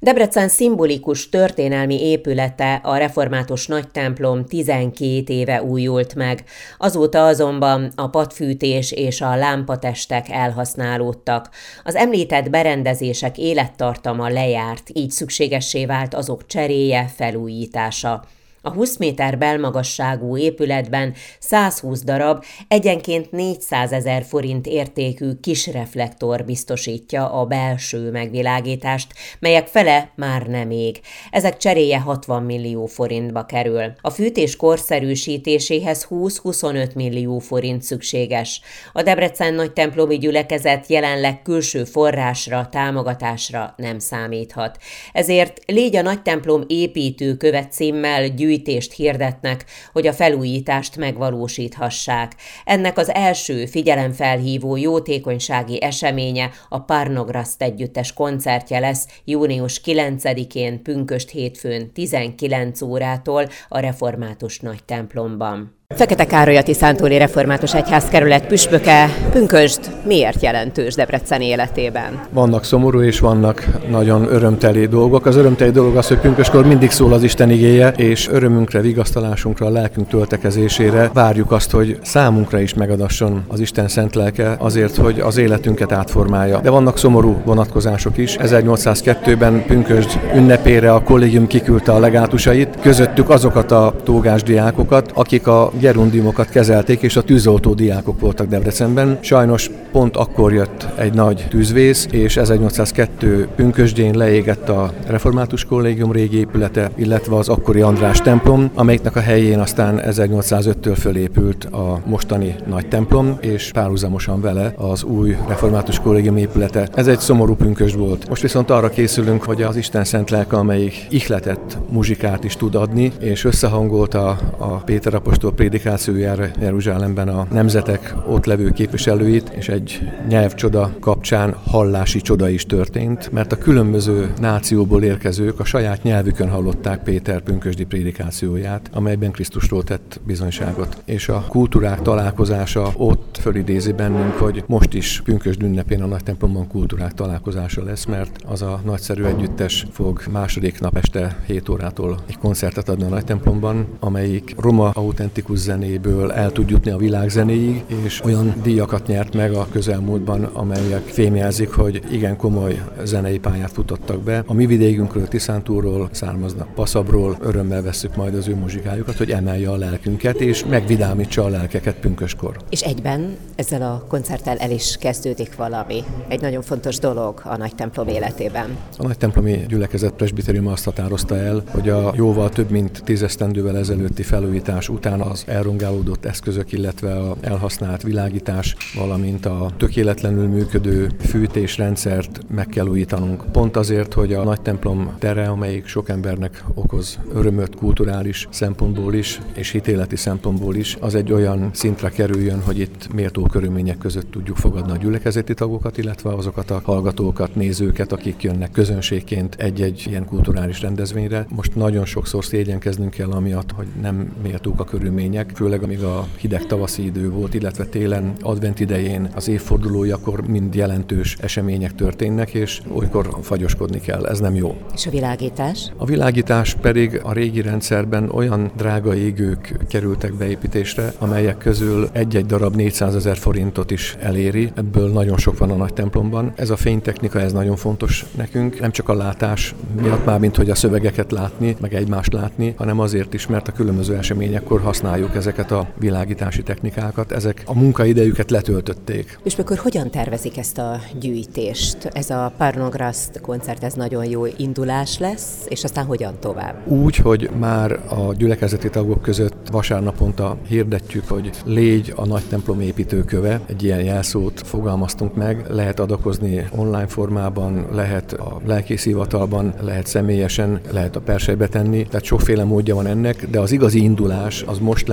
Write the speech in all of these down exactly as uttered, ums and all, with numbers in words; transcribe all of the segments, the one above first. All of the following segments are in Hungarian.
Debrecen szimbolikus történelmi épülete, a református nagytemplom tizenkét éve újult meg. Azóta azonban a padfűtés és a lámpatestek elhasználódtak. Az említett berendezések élettartama lejárt, így szükségessé vált azok cseréje, felújítása. A húsz méter belmagasságú épületben százhúsz darab, egyenként négyszázezer forint értékű kisreflektor biztosítja a belső megvilágítást, melyek fele már nem ég. Ezek cseréje hatvan millió forintba kerül. A fűtés korszerűsítéséhez húsz-huszonöt millió forint szükséges. A Debrecen nagytemplomi gyülekezet jelenleg külső forrásra, támogatásra nem számíthat. Ezért légy a nagytemplom építőkövet címmel gyűjtését hirdetnek, hogy a felújítást megvalósíthassák. Ennek az első figyelemfelhívó jótékonysági eseménye a Párnograszt együttes koncertje lesz június kilencedikén, pünkösd hétfőn tizenkilenc órától a Református Nagytemplomban. Fekete Károly a Tiszántúli Református Egyházkerület püspöke. Pünkösd miért jelentős Debrecen életében? Vannak szomorú és vannak nagyon örömteli dolgok. Az örömteli dolog az, hogy pünkösdkor mindig szól az Isten igéje, és örömünkre, vigasztalásunkra, a lelkünk töltekezésére várjuk azt, hogy számunkra is megadasson az Isten szent lelke azért, hogy az életünket átformálja. De vannak szomorú vonatkozások is. ezernyolcszázkettőben pünkösd ünnepére a kollégium kiküldte a legátusait, közöttük azokat a tógás diákokat, akik a gerundiumokat kezelték, és a tűzoltó diákok voltak Debrecenben. Sajnos pont akkor jött egy nagy tűzvész, és ezernyolcszázkettő pünkösdjén leégett a Református Kollégium régi épülete, illetve az akkori András templom, amelyiknek a helyén aztán ezernyolcszázöttől fölépült a mostani nagy templom, és párhuzamosan vele az új Református Kollégium épülete. Ez egy szomorú pünkösd volt. Most viszont arra készülünk, hogy az Isten szent lelke, amelyik ihletett muzsikát is tud adni, és összehangolta a Péter apostol prédikációjára Jeruzsálemben a nemzetek ott levő képviselőit, és egy nyelvcsoda kapcsán hallási csoda is történt, mert a különböző nációból érkezők a saját nyelvükön hallották Péter pünkösdi prédikációját, amelyben Krisztusról tett bizonyságot. És a kultúrák találkozása ott fölidézi bennünk, hogy most is pünkösd ünnepén a nagytemplomban kultúrák találkozása lesz, mert az a nagyszerű együttes fog második nap este hét órától egy koncertet adni a nagytemplomban, amelyik roma autentikus zenéből el tud jutni a világ zenéig, és olyan díjakat nyert meg a közelmúltban, amelyek fémjelzik, hogy igen komoly zenei pályát futottak be. A mi vidékünkről, Tiszántúlról származnak, Paszabról, örömmel vesszük majd az ő muzsikájukat, hogy emelje a lelkünket, és megvidámítsa a lelkeket pünkösdkor. És egyben ezzel a koncerttel el is kezdődik valami. Egy nagyon fontos dolog a nagytemplom életében. A nagytemplomi gyülekezet presbitériuma azt határozta el, hogy a jóval több mint tíz esztendővel ezelőtti felújítás után az elrongálódott eszközök, illetve az elhasznált világítás, valamint a tökéletlenül működő fűtésrendszert meg kell újítanunk. Pont azért, hogy a nagytemplom tere, amelyik sok embernek okoz örömöt kulturális szempontból is, és hitéleti szempontból is, az egy olyan szintre kerüljön, hogy itt méltó körülmények között tudjuk fogadni a gyülekezeti tagokat, illetve azokat a hallgatókat, nézőket, akik jönnek közönségként egy-egy ilyen kulturális rendezvényre. Most nagyon sokszor szégyenkeznünk kell amiatt, hogy nem méltók a körülmények, főleg amíg a hideg tavaszi idő volt, illetve télen, advent idején, az évfordulójakor mind jelentős események történnek, és olykor fagyoskodni kell, ez nem jó. És a világítás? A világítás pedig a régi rendszerben olyan drága égők kerültek beépítésre, amelyek közül egy-egy darab négyszázezer forintot is eléri, ebből nagyon sok van a nagy templomban. Ez a fénytechnika, ez nagyon fontos nekünk, nem csak a látás miatt már, mint hogy a szövegeket látni, meg egymást látni, hanem azért is, mert a különböző eseményekkor használjuk ezeket a világítási technikákat, ezek a munkaidejüket letöltötték. És akkor hogyan tervezik ezt a gyűjtést? Ez a Párnograszt koncert, ez nagyon jó indulás lesz, és aztán hogyan tovább? Úgy, hogy már a gyülekezeti tagok között vasárnaponta hirdetjük, hogy légy a nagy templom építőköve, egy ilyen jelszót fogalmaztunk meg, lehet adakozni online formában, lehet a lelkészhivatalban, lehet személyesen, lehet a persejbe tenni, tehát sokféle módja van ennek, de az igazi indulás az most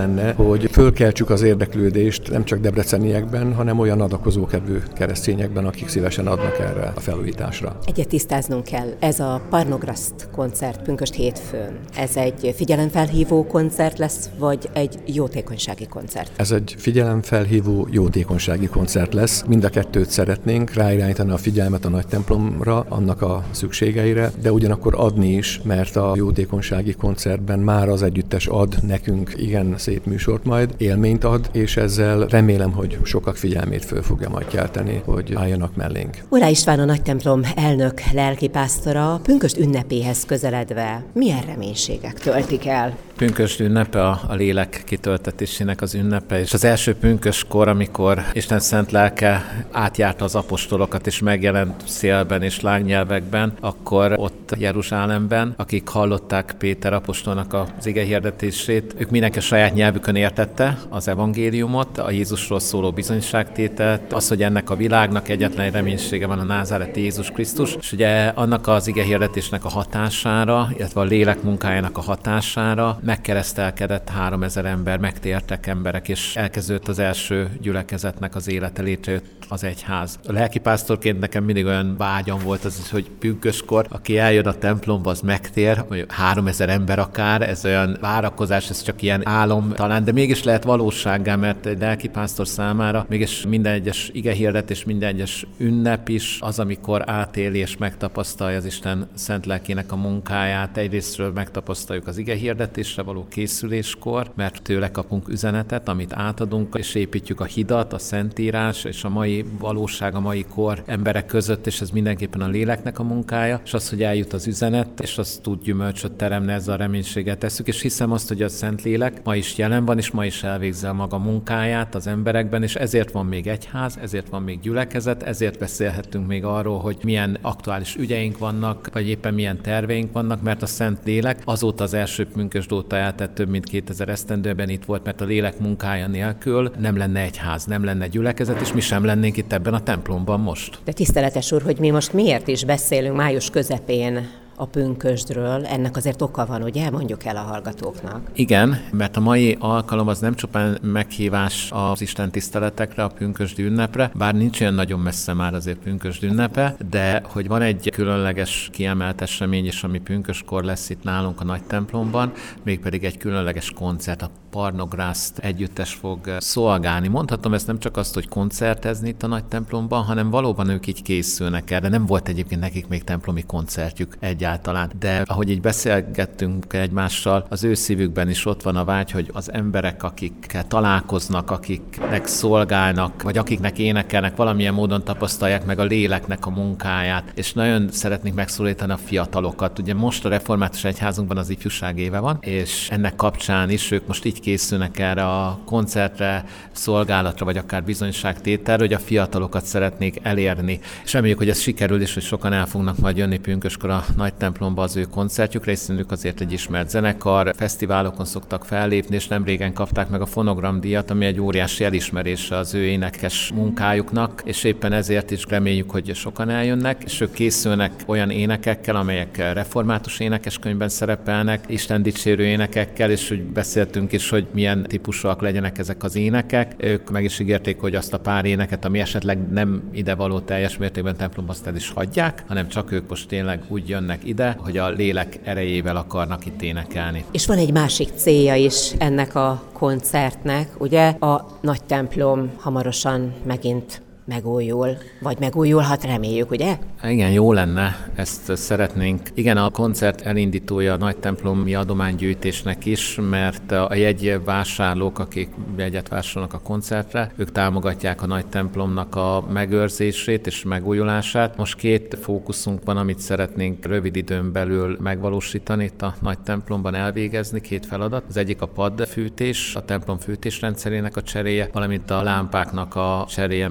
lenne, hogy fölkeltsük az érdeklődést nem csak debreceniekben, hanem olyan adakozókedvű keresztényekben, akik szívesen adnak erre a felújításra. Egyet tisztáznunk kell, ez a Parnograszt koncert pünkösd hétfőn, ez egy figyelemfelhívó koncert lesz, vagy egy jótékonysági koncert? Ez egy figyelemfelhívó jótékonysági koncert lesz. Mind a kettőt szeretnénk, ráirányítani a figyelmet a nagy templomra, annak a szükségeire, de ugyanakkor adni is, mert a jótékonysági koncertben már az együttes ad nekünk igen szép műsort majd, élményt ad, és ezzel remélem, hogy sokak figyelmét föl fogja majd kelteni, hogy álljanak mellénk. Ulá István, a nagy templom elnök lelkipásztora pünkösd ünnepéhez közeledve milyen reménységek töltik el? Pünkösd ünnepe a, a lélek kitöltetésének az ünnepe, és az első pünkösdkor, amikor Isten szent lelke átjárta az apostolokat, és megjelent szélben és lángnyelvekben, akkor ott Jeruzsálemben, akik hallották Péter apostolnak az ige hirdetését, ők mindenki a saját nyelvükön értette az evangéliumot, a Jézusról szóló bizonyságtételt, az, hogy ennek a világnak egyetlen reménysége van, a názáreti Jézus Krisztus, és ugye annak az ige hirdetésnek a hatására, illetve a lélek munkájának a hatására megkeresztelkedett háromezer ember, megtértek emberek, és elkezdődött az első gyülekezetnek az élete, létrejött az egyház. A lelkipásztorként nekem mindig olyan vágyam volt az, hogy pünkösdkor, aki eljön a templomba, az megtér, vagy háromezer ember akár, ez olyan várakozás, ez csak ilyen álom talán, de mégis lehet valósággá, mert egy lelkipásztor számára mégis minden egyes igehirdetés, minden egyes ünnep is az, amikor átéli és megtapasztalja az Isten szent lelkének a munkáját. Egyrésztről megtapasztaljuk az igehirdetésre való készüléskor, mert tőle kapunk üzenetet, amit átadunk, és építjük a hidat, a Szentírás és a mai valóság, a mai kor emberek között, és ez mindenképpen a léleknek a munkája, és az, hogy eljut az üzenet, és az tud gyümölcsöt teremni, ezzel a reménységet tesszük, és hiszem azt, hogy a Szentlélek ma is jelen van, és ma is elvégzi a maga munkáját az emberekben, és ezért van még egyház, ezért van még gyülekezet, ezért beszélhetünk még arról, hogy milyen aktuális ügyeink vannak, vagy éppen milyen terveink vannak, mert a Szentlélek azóta az első pünkösd óta eltett több mint kétezer esztendőben itt volt, mert a lélek munkája nélkül nem lenne egyház, nem lenne gyülekezet, és mi sem lennénk itt ebben a templomban most. De tiszteletes úr, hogy mi most miért is beszélünk május közepén a pünkösdről, ennek azért oka van, ugye? Mondjuk el a hallgatóknak. Igen, mert a mai alkalom az nem csupán meghívás az Isten tiszteletekre, a pünkösdi ünnepre, bár nincs olyan nagyon messze már azért pünkösdi ünnepe, de hogy van egy különleges kiemelt esemény is, ami pünkösdkor lesz itt nálunk a nagy templomban, mégpedig egy különleges koncert, a Parnograszt együttes fog szolgálni. Mondhatom ezt nem csak azt, hogy koncertezni itt a nagy templomban, hanem valóban ők így készülnek erre. Nem volt egyébként nekik még templomi koncertjük egyáltalán. De ahogy így beszélgettünk egymással, az ő szívükben is ott van a vágy, hogy az emberek, akikkel találkoznak, akiknek szolgálnak, vagy akiknek énekelnek, valamilyen módon tapasztalják meg a léleknek a munkáját, és nagyon szeretnék megszólítani a fiatalokat. Ugye most a református egyházunkban az ifjúság éve van, és ennek kapcsán is ők most így készülnek erre a koncertre, szolgálatra, vagy akár bizonyságtételre, hogy a fiatalokat szeretnék elérni. És reméljük, hogy ez sikerül, és hogy sokan el fognak majd jönni pünkösdkor a nagy templomba az ő koncertjükre, hiszen ők azért egy ismert zenekar, fesztiválokon szoktak fellépni, és nem régen kapták meg a fonogramdíjat, ami egy óriási elismerése az ő énekes munkájuknak, és éppen ezért is reméljük, hogy sokan eljönnek, és ők készülnek olyan énekekkel, amelyek református énekeskönyvben szerepelnek, Isten dicsérő énekekkel, és úgy beszéltünk is, hogy milyen típusúak legyenek ezek az énekek. Ők meg is ígérték, hogy azt a pár éneket, ami esetleg nem idevaló teljes mértékben templomba, azt el is hagyják, hanem csak ők most tényleg úgy jönnek ide, hogy a lélek erejével akarnak itt énekelni. És van egy másik célja is ennek a koncertnek, ugye a nagy templom hamarosan megint megújul, vagy megújulhat, reméljük, ugye? Igen, jó lenne, ezt szeretnénk. Igen, a koncert elindítója a nagy templomi adománygyűjtésnek is, mert a jegyvásárlók, akik jegyet vásárolnak a koncertre, ők támogatják a nagy templomnak a megőrzését és megújulását. Most két fókuszunk van, amit szeretnénk rövid időn belül megvalósítani itt a nagy templomban, elvégezni, két feladat. Az egyik a padfűtés, a templom fűtésrendszerének a cseréje, valamint a lámpáknak a cseréje, mert hogy azt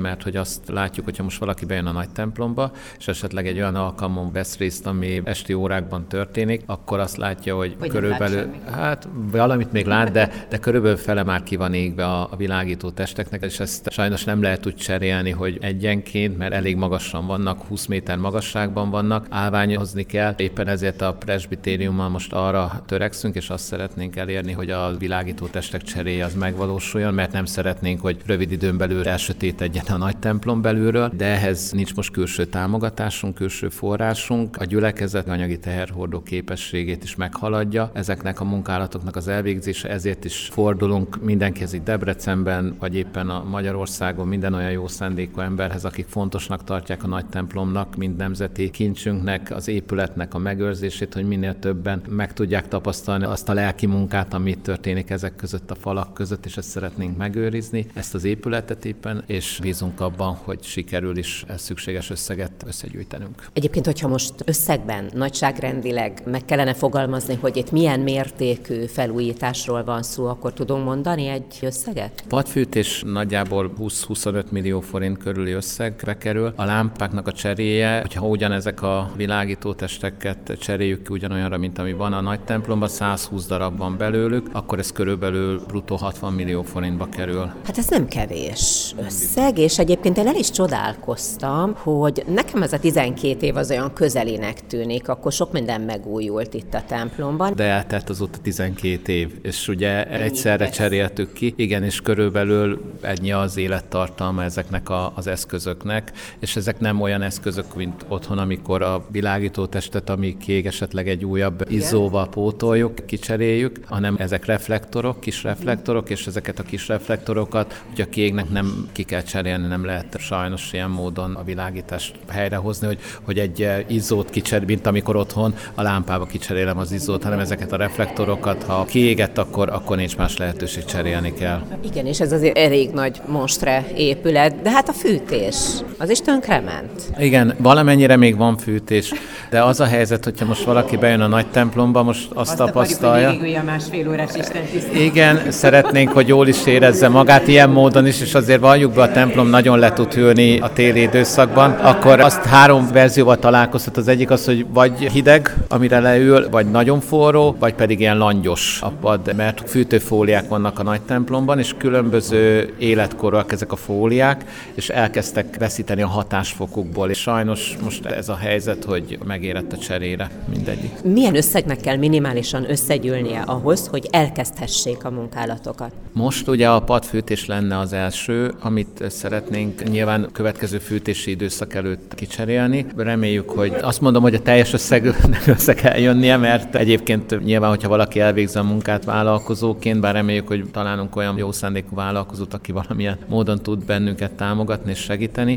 azt látjuk, hogyha most valaki bejön a nagy templomba, és esetleg egy olyan alkalmon vesz részt, ami esti órákban történik, akkor azt látja, hogy, hogy körülbelül, hát valamit még lát, de, de körülbelül fele már ki van égve a, a világító testeknek, és ezt sajnos nem lehet úgy cserélni, hogy egyenként, mert elég magasan vannak, húsz méter magasságban vannak, állványozni kell. Éppen ezért a presbitériummal most arra törekszünk, és azt szeretnénk elérni, hogy a világító testek cseréje az megvalósuljon, mert nem szeretnénk, hogy rövid időn belül elsötétedjen a nagy templom belülről, de ehhez nincs most külső támogatásunk, külső forrásunk. A gyülekezet anyagi teherhordó képességét is meghaladja ezeknek a munkálatoknak az elvégzése, ezért is fordulunk mindenkihez itt Debrecenben, vagy éppen a Magyarországon minden olyan jó szándékú emberhez, akik fontosnak tartják a nagy templomnak, mind nemzeti kincsünknek, az épületnek a megőrzését, hogy minél többen meg tudják tapasztalni azt a lelki munkát, amit történik ezek között a falak között, és ezt szeretnénk megőrizni, ezt az épületet éppen, és bízunk abban, hogy sikerül is szükséges összeget összegyűjtenünk. Egyébként, hogyha most összegben, nagyságrendileg meg kellene fogalmazni, hogy itt milyen mértékű felújításról van szó, akkor tudunk mondani egy összeget? Padfűtés nagyjából húsz-huszonöt millió forint körüli összegre kerül. A lámpáknak a cseréje, hogyha ugyanezek a világítótesteket cseréljük ki ugyanolyanra, mint ami van a nagy templomban, százhúsz darab van belőlük, akkor ez körülbelül bruttó hatvan millió forintba kerül. Hát ez nem kevés összeg, és egyébként én el is csodálkoztam, hogy nekem ez a tizenkét év az olyan közelének tűnik, akkor sok minden megújult itt a templomban. De eltelt azóta tizenkét év, és ugye Ennyi egyszerre lesz. cseréltük ki, igen, és körülbelül ennyi az élettartalma ezeknek a, az eszközöknek, és ezek nem olyan eszközök, mint otthon, amikor a világítótestet, ami kiég, esetleg egy újabb Igen. izzóval pótoljuk, kicseréljük, hanem ezek reflektorok, kis reflektorok, és ezeket a kis reflektorokat, hogyha kiégnek, nem ki kell cserélni, nem lehet sajnos ilyen módon a világítást helyrehozni, hogy, hogy egy izzót kicser, mint amikor otthon a lámpába kicserélem az izzót, hanem ezeket a reflektorokat, ha kiégett, akkor, akkor nincs más lehetőség, cserélni kell. Igen, és ez azért elég nagy monstre épület, de hát a fűtés, az is tönkrement. Igen, valamennyire még van fűtés, de az a helyzet, hogyha most valaki bejön a nagy templomba, most azt, azt tapasztalja. Azt akarjuk, hogy a másfél órás istentisztelet. Igen, szeretnénk, hogy jól is érezze magát ilyen módon is, és azért valljuk be, a templom nagyon le tud hűlni a téli időszakban, akkor azt három verzióval találkoztat. Az egyik az, hogy vagy hideg, amire leül, vagy nagyon forró, vagy pedig ilyen langyos a pad, mert fűtőfóliák vannak a nagy templomban, és különböző életkorúak ezek a fóliák, és elkezdtek veszíteni a hatásfokukból, és sajnos most ez a helyzet, hogy megérett a cserére mindegyik. Milyen összegnek kell minimálisan összegyűlnie ahhoz, hogy elkezdhessék a munkálatokat? Most ugye a padfűtés lenne az első, amit szeretnénk nyilván következő fűtési időszak előtt kicserélni. Reméljük, hogy azt mondom, hogy a teljes összegnek össze kell jönnie, mert egyébként nyilván, hogyha valaki elvégzi a munkát vállalkozóként, bár reméljük, hogy találunk olyan jó szándékú vállalkozót, aki valamilyen módon tud bennünket támogatni és segíteni,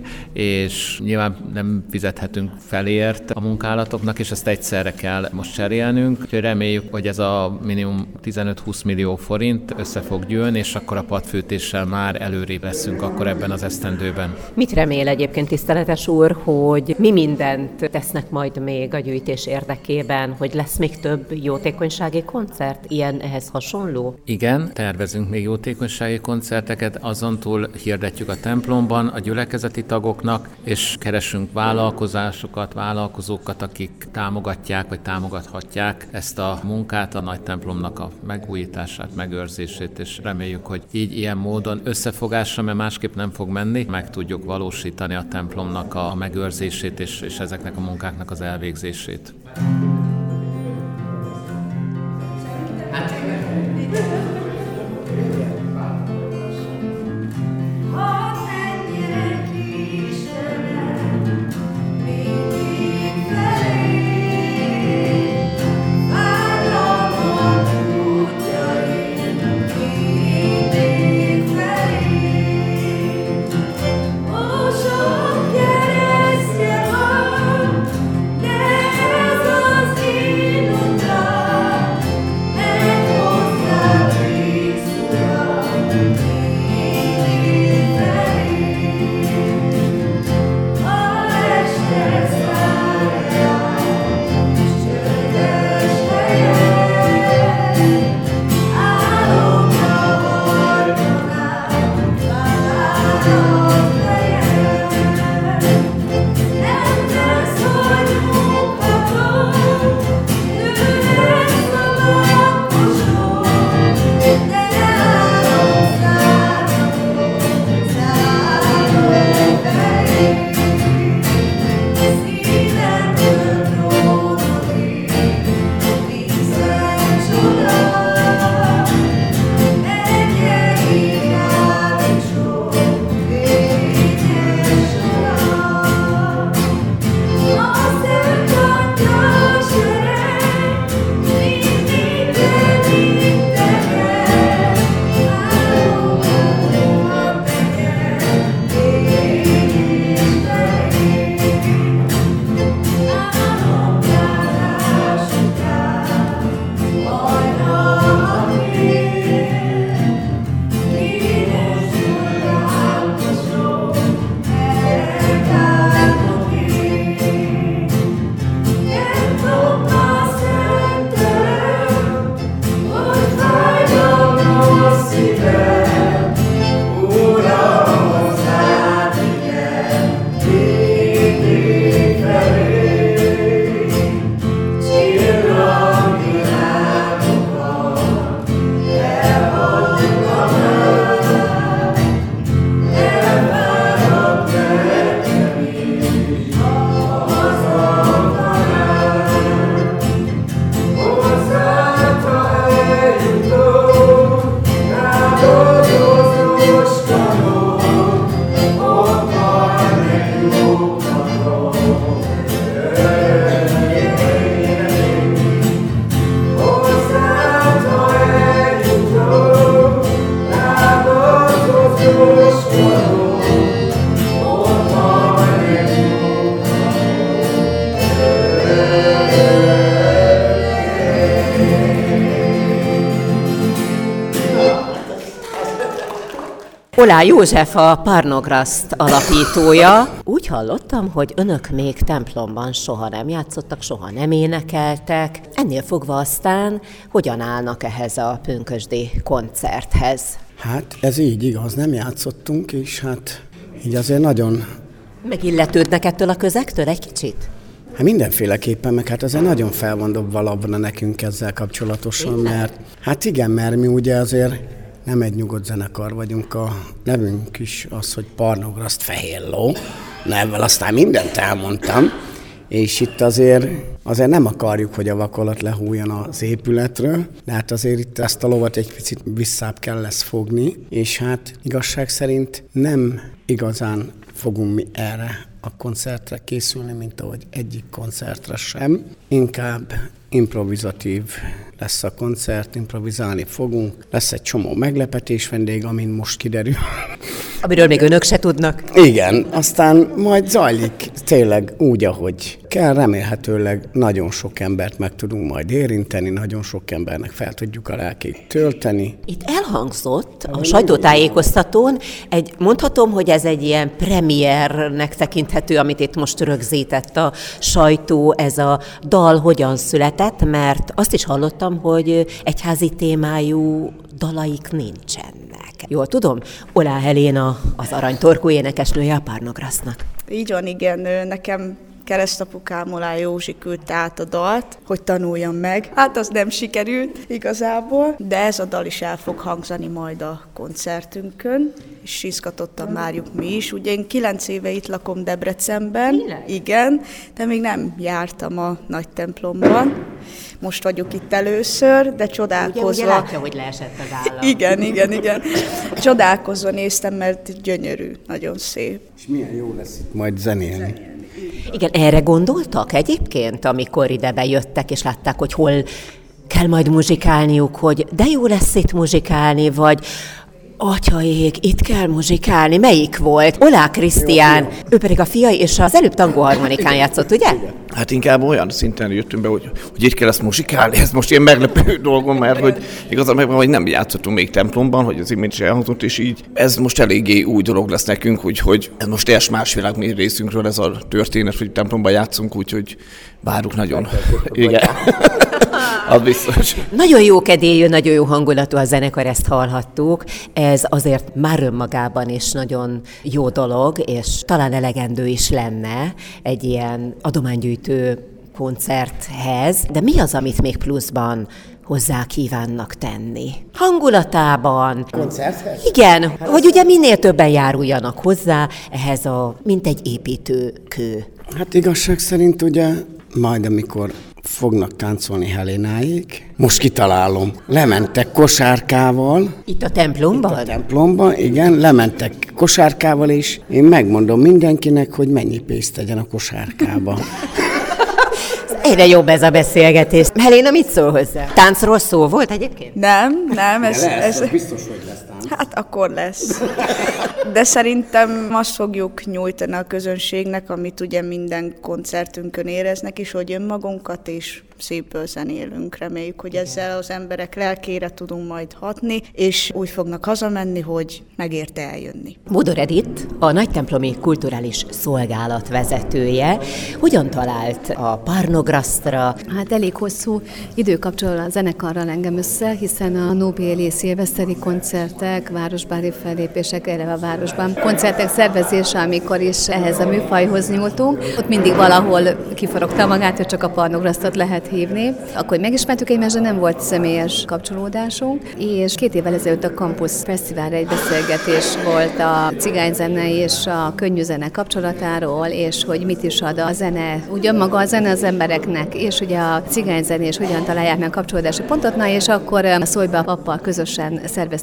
és nyilván nem fizethetünk felért a munkálatoknak, és ezt egyszerre kell most cserélnünk. Úgyhogy reméljük, hogy ez a minimum tizenöt-húsz millió forint össze fog gyűlni, és akkor a padfűtéssel már előrébb leszünk akkor ebben az esztendőben. Mit remél egyébként, tiszteletes úr, hogy mi mindent tesznek majd még a gyűjtés érdekében, hogy lesz még több jótékonysági koncert, ilyen ehhez hasonló? Igen, tervezünk még jótékonysági koncerteket, azon túl hirdetjük a templomban a gyülekezeti tagoknak, és keresünk vállalkozásokat, vállalkozókat, akik támogatják vagy támogathatják ezt a munkát, a nagy templomnak a megújítását, megőrzését, és reméljük, hogy így ilyen módon összefogásra, mert másképp nem fog menni, meg tudjuk valósítani a templomnak a megőrzését és, és ezeknek a munkáknak az elvégzését. Oh, so quieres llevar, Olá József a Parnograszt alapítója. Úgy hallottam, hogy önök még templomban soha nem játszottak, soha nem énekeltek. Ennél fogva aztán hogyan állnak ehhez a pünkösdi koncerthez? Hát ez így igaz, nem játszottunk, és hát így azért nagyon... Megilletődnek ettől a közegtől egy kicsit? Hát mindenféleképpen, meg hát azért nagyon fel van dobva labda nekünk ezzel kapcsolatosan, mert hát igen, mert mi ugye azért nem egy nyugodt zenekar vagyunk, a nevünk is az, hogy Parnograszt Fehér Ló, nevvel aztán mindent elmondtam, és itt azért, azért nem akarjuk, hogy a vakolat lehújjon az épületről, de hát azért itt ezt a lovat egy picit visszább kell lesz fogni, és hát igazság szerint nem igazán fogunk mi erre a koncertre készülni, mint ahogy egyik koncertre sem. Inkább improvizatív lesz a koncert, improvizálni fogunk. Lesz egy csomó meglepetés vendég, amin most kiderül. Amiről még önök se tudnak. Igen, aztán majd zajlik tényleg úgy, ahogy kell. Remélhetőleg nagyon sok embert meg tudunk majd érinteni, nagyon sok embernek fel tudjuk a lelkét tölteni. Itt elhangzott a sajtótájékoztatón egy, mondhatom, hogy ez egy ilyen premiernek tekinthető, amit itt most rögzített a sajtó, ez a dal hogyan született, mert azt is hallottam, hogy egyházi témájú dalaik nincsenek. Jól tudom? Olá Helena, az aranytorkú énekesnője a Parnograsztnak. Így van, igen, nekem keresztapukám Olá Józsi küldte át a dalt, hogy tanuljam meg. Hát az nem sikerült igazából, de ez a dal is el fog hangzani majd a koncertünkön, és izgatottan várjuk mi is. Ugye én kilenc éve itt lakom Debrecenben, igen, de még nem jártam a nagy templomban. Most vagyok itt először, de csodálkozva... Ugye, ugye látja, hogy leesett az állam. Igen, igen, igen. Csodálkozva néztem, mert gyönyörű, nagyon szép. És milyen jó lesz itt majd zenélni. Igen, erre gondoltak egyébként, amikor ide bejöttek, és látták, hogy hol kell majd muzsikálniuk, hogy de jó lesz itt muzsikálni, vagy atyaég, itt kell muzsikálni. Melyik volt? Olá Krisztián, ő pedig a fia, és az előbb tangóharmonikán játszott, ugye? Hát inkább olyan szinten jöttünk be, hogy, hogy itt kell ezt muzsikálni. Ez most ilyen meglepő dolgom, mert hogy igazán meg hogy nem játszottunk még templomban, hogy az imént is elhangzott, és így ez most eléggé új dolog lesz nekünk, úgyhogy ez most teljes más világ mi részünkről ez a történet, hogy templomban játszunk, úgyhogy várjuk nagyon. Igen. Az biztos. Nagyon jó kedélyű, nagyon jó hangulatú a zenekar, ezt hallhattuk. Ez azért már önmagában is nagyon jó dolog, és talán elegendő is lenne egy ilyen adománygyűjtő koncerthez. De mi az, amit még pluszban hozzá kívánnak tenni? Hangulatában. Koncerthez? Igen, hogy ugye minél többen járuljanak hozzá ehhez a, mint egy építőkő. Hát igazság szerint ugye majd amikor fognak táncolni Helénáig. Most kitalálom. Lementek kosárkával. Itt a templomban? Itt a templomban, igen. Lementek kosárkával, és én megmondom mindenkinek, hogy mennyi pénzt tegyen a kosárkába. Egyre jobb ez a beszélgetés. Helena, mit szól hozzá? Táncról szó volt egyébként? Nem, nem. Ez, lesz, ez... biztos, hogy lesz tánc. Hát akkor lesz. De szerintem azt fogjuk nyújtani a közönségnek, amit ugye minden koncertünkön éreznek is, hogy önmagunkat és szépből zenélünk. Reméljük, hogy ezzel az emberek lelkére tudunk majd hatni, és úgy fognak hazamenni, hogy megérte eljönni. Bodor Edith, a Nagytemplomi Kulturális Szolgálat vezetője. Hogyan talált a Parnograsztra? Hát elég hosszú idő kapcsol a zenekarral engem össze, hiszen a nobéli szilveszteri koncertek, városbári fellépések, eleve a városban koncertek szervezése, amikor is ehhez a műfajhoz nyúltunk. Ott mindig valahol kiforogta magát, hogy csak a Parnograsztot lehet hívni. Akkor megismertük egymást, de nem volt személyes kapcsolódásunk, és két évvel ezelőtt a Campus Fesztiválra egy beszélgetés volt a cigányzene és a könnyűzene kapcsolatáról, és hogy mit is ad a zene, ugyan maga a zene az embereknek, és ugye a cigányzenés hogyan találják meg a kapcsolódási pontot, na és akkor a Szolj be a pappal közösen szerveztük ezt mi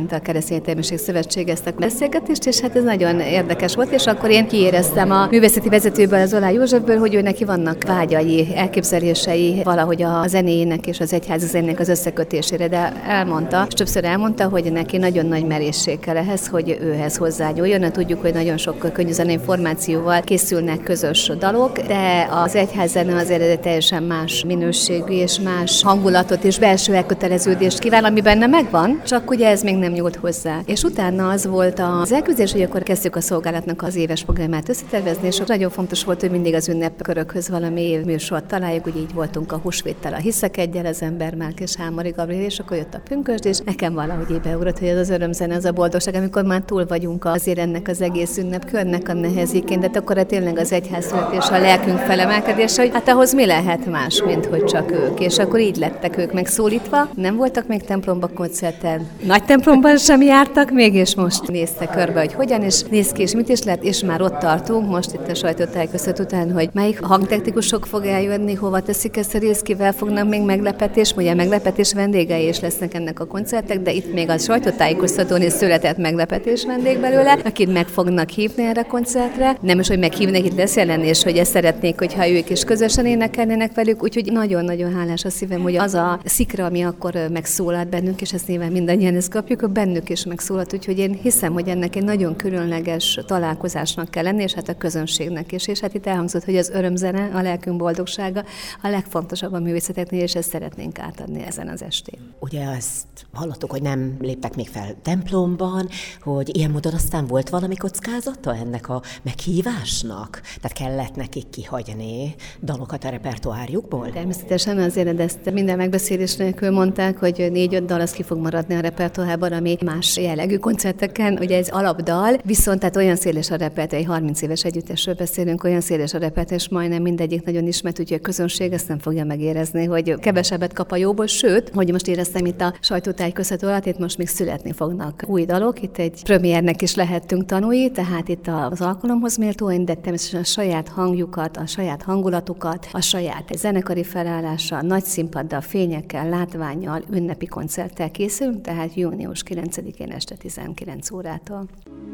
egyébként a Keresztény Értelmiség Szövetség ezt a beszélgetést, és hát ez nagyon érdekes volt, és akkor én kiéreztem a művészeti vezetőből, az Olá Józsefből, hogy ő neki vannak vágyai, elképzelései valahogy a zenének és az egyházi zenének az összekötésére, de elmondta, és többször elmondta, hogy neki nagyon nagy merészség kell ehhez, hogy őhez hozzányúljon. Tudjuk, hogy nagyon sok könnyűzenei formációval készülnek közös dalok, de az egyházzene azért teljesen más minőségű és más hangulatot és belső elköteleződést kíván, ami benne megvan, csak ugye ez még nem nyújt hozzá. És utána az volt az elképzelés, hogy akkor kezdjük a szolgálatnak az éves programát összetervezni, és nagyon fontos volt, hogy mindig az ünnepkörökhöz valami műsort találjuk, úgy így voltunk a húsvéttel, a Hiszek egyel, az Embermárk és Hámori Gabriel, és akkor jött a pünkösd, és nekem valahogy így beugrott, hogy ez az örömzene, az a boldogság, amikor már túl vagyunk azért ennek az egész ünnepkörnek a nehezékén, de akkor hát tényleg az egyház születés, a lelkünk felemelkedése, hogy hát ahhoz mi lehet más, mint hogy csak ők. És akkor így lettek ők megszólítva, nem voltak még templomba koncerten, nagy templomban sem jártak még, és most néztek körbe, hogy hogyan, és néz ki, és mit is lett, és már ott tartunk, most itt a sajtótájékoztató után, hogy melyik hangtechnikusok fog eljönni, hova teszik ezt a részt, kivel fognak még meglepetés, ugye meglepetés vendégei is lesznek ennek a koncertek, de itt még a sajtótájékoztatón is született meglepetés vendég belőle, akit meg fognak hívni erre a koncertre. Nem is, hogy meghívnak, itt lesz jelenés, hogy ezt szeretnék, hogyha ők is közösen énekelnének velük, úgyhogy nagyon-nagyon hálás a szívem, hogy az a szikra, ami akkor megszólalt bennünk, és ezt nyilván mindannyian ezt kapjuk, bennük is megszólalt, úgyhogy én hiszem, hogy ennek egy nagyon különleges találkozásnak kell lenni, és hát a közönségnek is. És hát itt elhangzott, hogy az örömzene, a lelkünk boldogsága a legfontosabb a művészeteknél, és ezt szeretnénk átadni ezen az estén. Ugye azt hallottuk, hogy nem léptek még fel templomban, hogy ilyen módon aztán volt valami kockázata ennek a meghívásnak? Tehát kellett nekik kihagyni dalokat a repertoárjukból? Természetesen azért, de ezt minden megbeszélés nélkül mondták, hogy négy-öt dal az ki fog maradni a repertoárban, ami más jellegű koncerteken, ugye ez alapdal, viszont tehát olyan széles a repertoár, egy harminc éves együttesről beszélünk, olyan széles a repertoár, és majdnem mindegyik nagyon ismert, úgyhogy a közönség ezt nem fogja megérezni, hogy kevesebbet kap a jóból, sőt, hogy most éreztem itt a sajtótájékoztató alatt, itt most még születni fognak új dalok, itt egy premiernek is lehettünk tanulni, tehát itt az alkalomhoz méltóan, de természetesen a saját hangjukat, a saját hangulatukat, a saját zenekari felállással, nagy színpaddal, fényekkel, látvánnyal, ünnepi koncerttel készülünk, tehát június kilencedikén este tizenkilenc órától.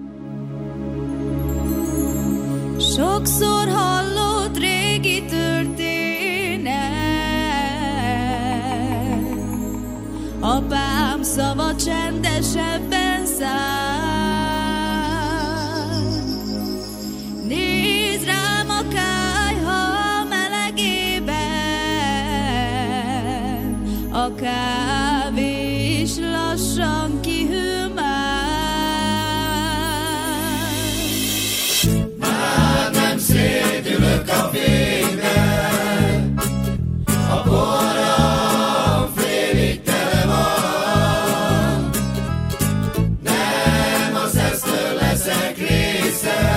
Sokszor hallott régi történet, apám szava csendesebben száll. Nézd rám a kályha melegében, a kávé is lassan kihűl már. Már nem szédülök a fényben, a poharam félig tele van. Nem az esztől leszek része,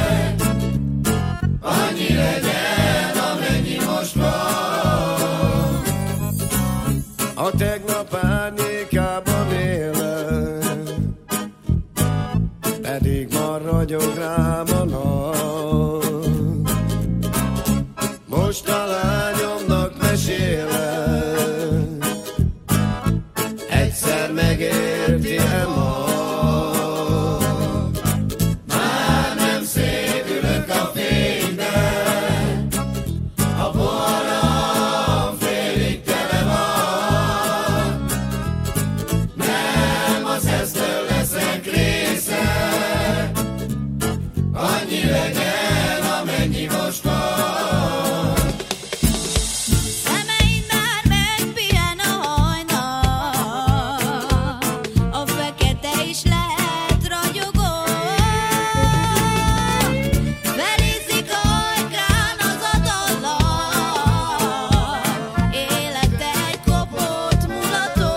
annyi legyen, amennyi most van. A tegnap árnyékában élek, pedig ma ragyog rám a nap. Most a lányomnak mesélek, egyszer megérti-e ma. Már nem szédülök a fényben, a poharam félig tele van. Nem az esztől leszek része, annyi legyen, amennyi most van. Szemeim már megpihen a hajnal, a fekete is lehet ragyogó. Felízik ajkán az a dallam, élete egy kopott mulató.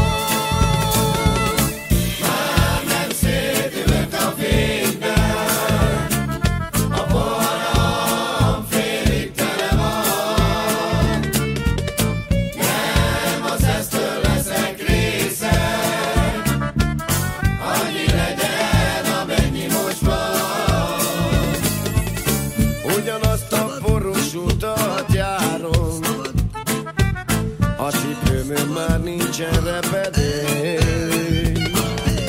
Már nem szédülök a fényben, a poharam félig tele van. Nem az esztől leszek része, annyi legyen, amennyi most van. Ugyanazt a poros utat járom, a cipőmön már nincsen repedék.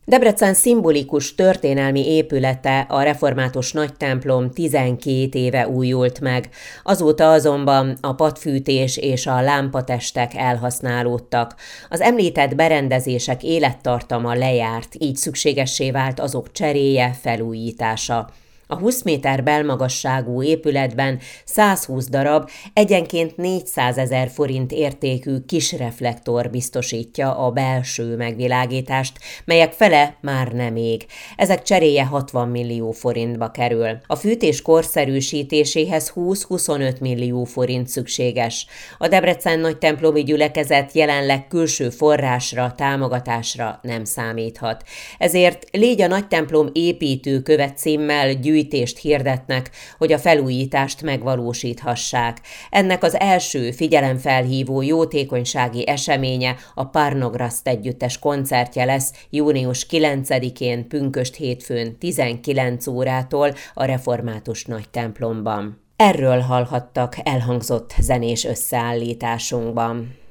Debrecen szimbolikus történelmi épülete, a református nagytemplom tizenkét éve újult meg. Azóta azonban a padfűtés és a lámpatestek elhasználódtak. Az említett berendezések élettartama lejárt, így szükségessé vált azok cseréje, felújítása. A húsz méter belmagasságú épületben százhúsz darab, egyenként négyszázezer forint értékű kisreflektor biztosítja a belső megvilágítást, melyek fele már nem ég. Ezek cseréje hatvan millió forintba kerül. A fűtés korszerűsítéséhez húsz-huszonöt millió forint szükséges. A Debrecen nagytemplomi gyülekezet jelenleg külső forrásra, támogatásra nem számíthat. Ezért Légy a nagytemplom építőköve címmel gyűjtését hirdetnek, hogy a felújítást megvalósíthassák. Ennek az első figyelemfelhívó jótékonysági eseménye a Párnograszt együttes koncertje lesz június kilencedikén pünkösd hétfőn tizenkilenc órától a református nagytemplomban. Erről hallhattak elhangzott zenés összeállításunkban.